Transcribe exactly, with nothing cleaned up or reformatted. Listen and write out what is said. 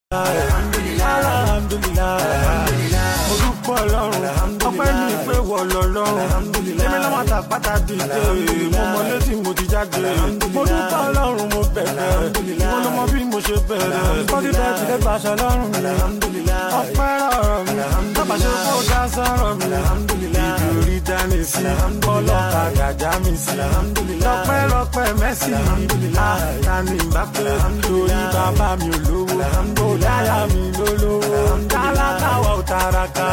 alhamdulillah alhamdulillah mo dúpẹ́ Ọlọ́run ọpẹ́ ní pé wọ lọ́lọ́run èmi lọ́mọ àtàpátá dìde mo mọ létí mo ti jáde mo dúpẹ́ Ọlọ́run mo bẹ̀rẹ̀ ìwọ ló mọ bí mo ṣe bẹ̀rẹ̀ bọ́dí bẹ́ẹ̀ ti lè gbàṣẹ lọ́rùn mi ọpẹ́ rọrọ̀ mi bàbá ṣe kó dá sọ̀rọ̀ mi ìdúrí dání sí ọlọ́ka gàjá mi sí lọ́pẹ́ lọ́pẹ́ mẹ́sì àtàní Mbappé torí bàbá mi ò lówó ó dáyà mi lólówó tálákà wà ó tàràkà